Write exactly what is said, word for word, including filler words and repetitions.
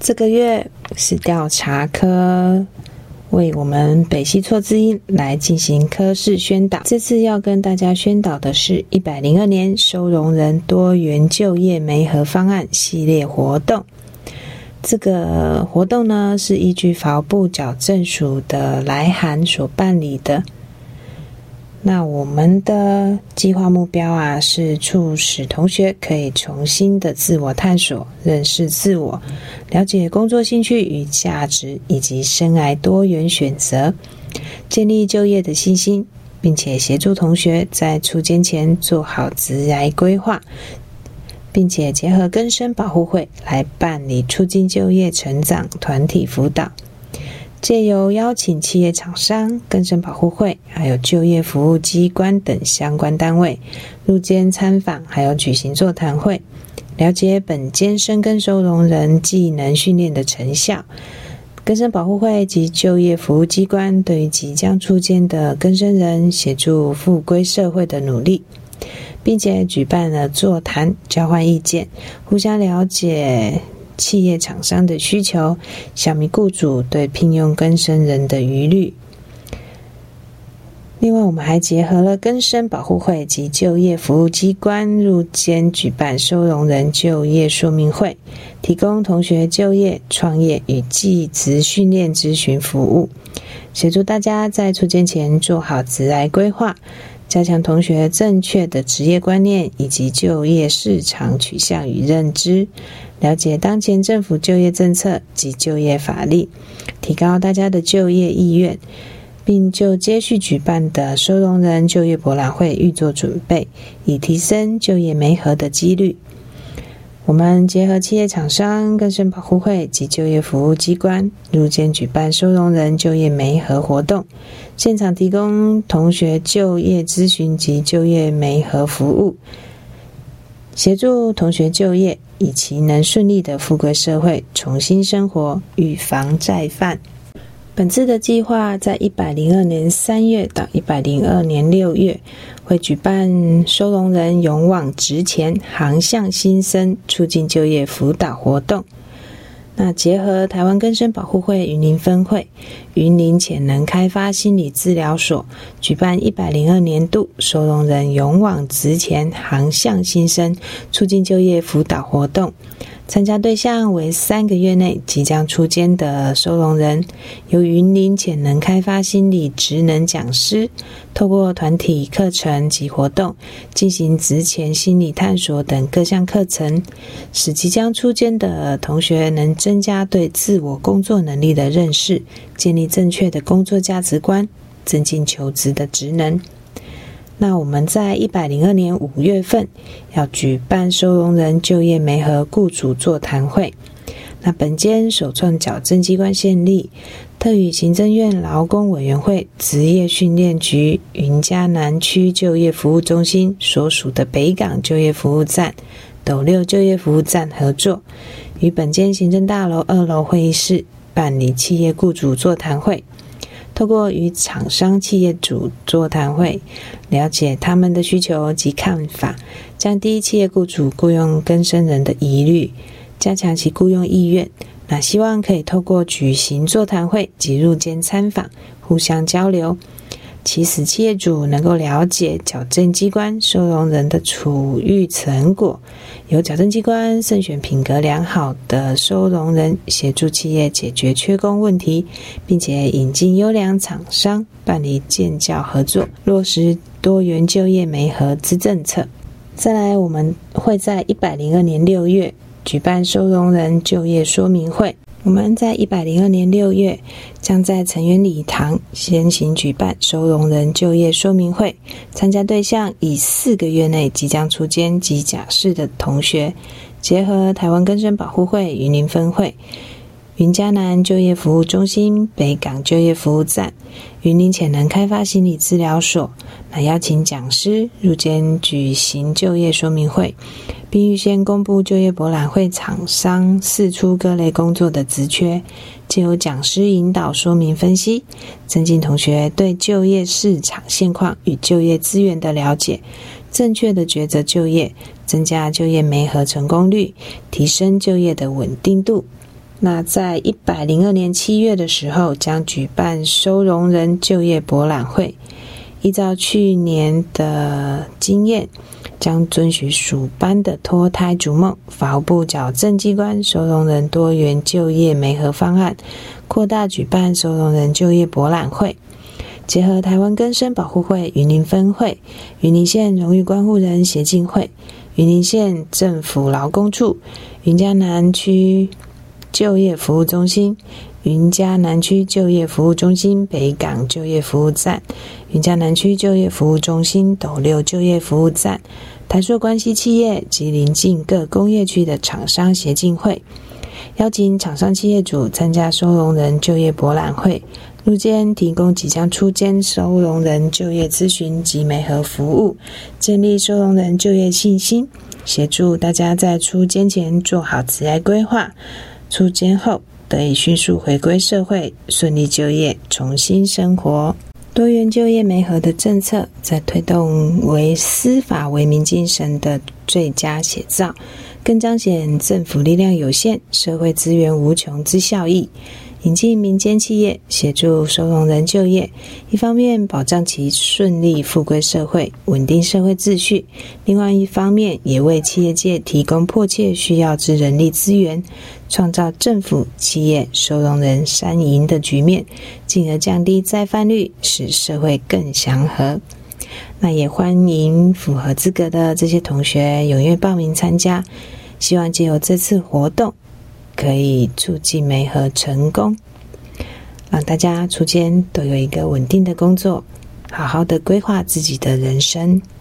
这个月是调查科为我们北西错字音来进行科室宣导。这次要跟大家宣导的是一百零二年收容人多元就业媒合方案系列活动。这个活动呢是依据法务部矫正署的来函所办理的。那我们的计划目标啊，是促使同学可以重新的自我探索、认识自我，了解工作兴趣与价值，以及生涯多元选择，建立就业的信心，并且协助同学在出监前做好职涯规划，并且结合更生保护会来办理促进就业成长团体辅导。借由邀请企业厂商、更生保护会还有就业服务机关等相关单位入监参访，还有举行座谈会，了解本监深耕收容人技能训练的成效，更生保护会及就业服务机关对于即将出监的更生人协助复归社会的努力，并且举办了座谈，交换意见，互相了解企业厂商的需求，小米雇主对聘用更生人的疑虑。另外，我们还结合了更生保护会及就业服务机关入监举办收容人就业说明会，提供同学就业、创业与技职训练咨询服务，协助大家在出监前做好职涯规划，加强同学正确的职业观念以及就业市场取向与认知，了解当前政府就业政策及就业法律，提高大家的就业意愿，并就接续举办的收容人就业博览会预做准备，以提升就业媒合的几率。我们结合企业厂商、更生保护会及就业服务机关入监举办收容人就业媒合活动，现场提供同学就业咨询及就业媒合服务，协助同学就业，以其能顺利的复归社会，重新生活，预防再犯。本次的计划在一百零二年三月到一百零二年六月会举办收容人勇往直前、航向新生促进就业辅导活动。那结合台湾更生保护会云林分会、云林潜能开发心理治疗所举办一百零二年度收容人勇往直前、航向新生促进就业辅导活动。参加对象为三个月内即将出监的收容人，由云林潜能开发心理职能讲师透过团体课程及活动进行职前心理探索等各项课程，使即将出监的同学能增加对自我工作能力的认识，建立正确的工作价值观，增进求职的职能。那我们在一百零二年五月份要举办收容人就业媒合雇主座谈会。那本监首创矫正机关县立，特与行政院劳工委员会职业训练局云嘉南区就业服务中心所属的北港就业服务站、斗六就业服务站合作，与本监行政大楼二楼会议室办理企业雇主座谈会。透过与厂商企业主座谈会，了解他们的需求及看法，降低企业雇主雇用更生人的疑虑，加强其雇用意愿。那希望可以透过举行座谈会及入监参访，互相交流，其使企业主能够了解矫正机关收容人的处遇成果，由矫正机关慎选品格良好的收容人，协助企业解决缺工问题，并且引进优良厂商，办理建教合作，落实多元就业媒合之政策。再来，我们会在一百零二年六月举办收容人就业说明会。我们在一百零二年六月将在成员礼堂先行举办收容人就业说明会，参加对象以四个月内即将出监及假释的同学，结合台湾更生保护会云林分会、云嘉南就业服务中心、北港就业服务站、云林潜能开发心理治疗所，那邀请讲师入监举行就业说明会，并预先公布就业博览会厂商释出各类工作的职缺，藉由讲师引导说明分析，增进同学对就业市场现况与就业资源的了解，正确的抉择就业，增加就业媒合成功率，提升就业的稳定度。 那在一百零二年七月的时候，将举办收容人就业博览会。依照去年的经验，将遵循属班的脱胎逐梦，法务部矫正机关收容人多元就业媒合方案，扩大举办收容人就业博览会。结合台湾更生保护会云林分会、云林县荣誉关护人协进会、云林县政府劳工处、云嘉南区就业服务中心、云嘉南区就业服务中心北港就业服务站、云嘉南区就业服务中心斗六就业服务站、台塑关系企业及邻近各工业区的厂商协进会，邀请厂商企业主参加收容人就业博览会，入监提供即将出监收容人就业咨询及媒合服务，建立收容人就业信心，协助大家在出监前做好职业规划，出监后得以迅速回归社会，顺利就业，重新生活。多元就业媒合的政策，在推动为司法为民精神的最佳写照，更彰显政府力量有限、社会资源无穷之效益。引进民间企业协助收容人就业，一方面保障其顺利复归社会，稳定社会秩序，另外一方面也为企业界提供迫切需要之人力资源，创造政府、企业、收容人三赢的局面，进而降低再犯率，使社会更祥和。那也欢迎符合资格的这些同学踊跃报名参加，希望藉由这次活动可以促进媒合成功，让大家出监都有一个稳定的工作，好好的规划自己的人生。